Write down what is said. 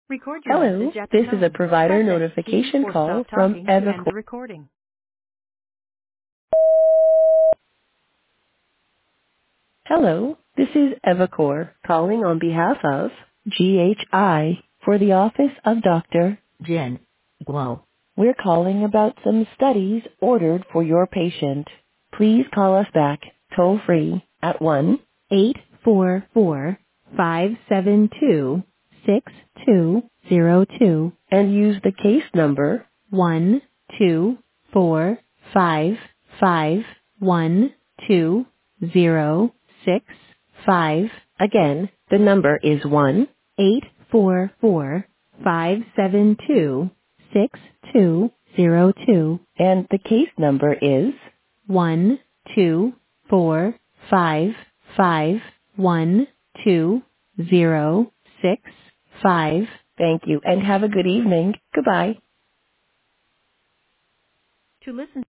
Record your Hello, message at the this is a tone. provider Press any key notification or call stop from talking to end Evercore. the recording. Hello, this is Evercore calling on behalf of GHI for the office of Dr. Jen Guo. We're calling about some studies ordered for your patient. Please call us back toll free at 1-844-572-6202 and use the case number 124551206. Again, the number is 1-844-572-6202 and the case number is 124551206. Thank you and have a good evening. Goodbye. To listen